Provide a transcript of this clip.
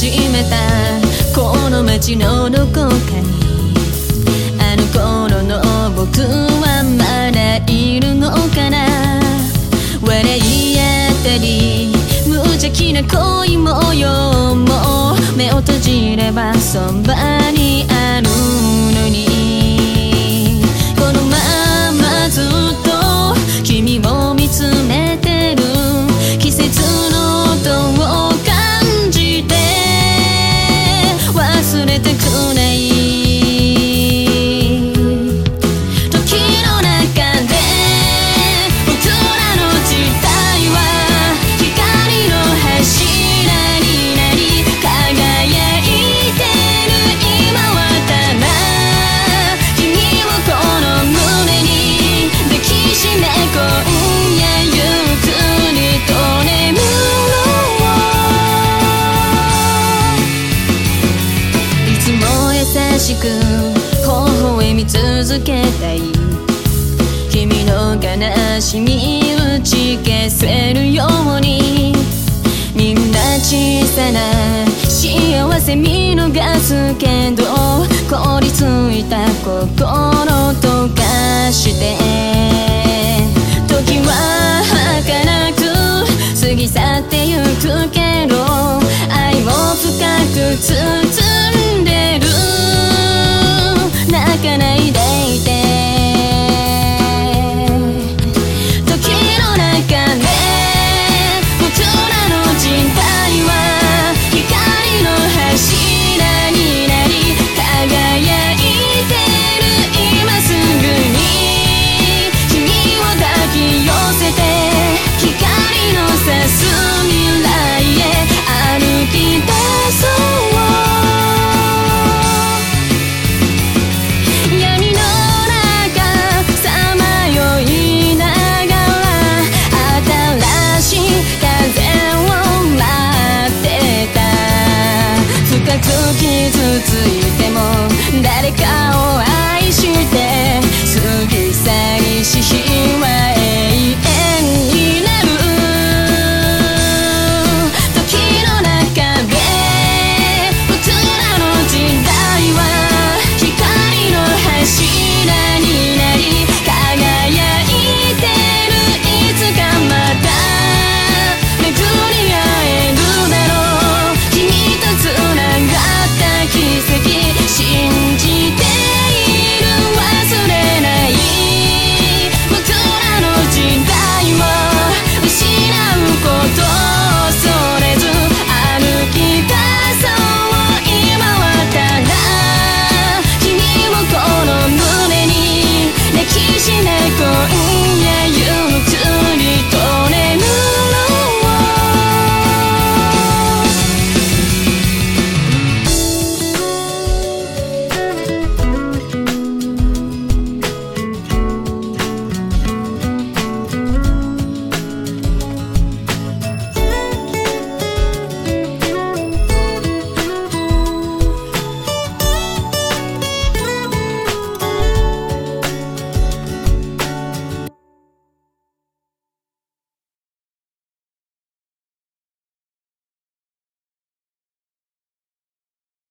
始めたこの街のどこかにあの頃の僕はまだいるのかな。笑い合ったり無邪気な恋模様も目を閉じればそばにあるのに、このままずっと君を見つめてる季節の音を感じて忘れたくない。時の中で僕らの時代は光の柱になり輝いてる。今はただ君をこの胸に抱きしめ今夜ゆっくりと眠ろう。いつも優しく微笑み続けたい。君の悲しみ打ち消せるようにみんな小さな幸せ見逃すけど凍りついた心溶かして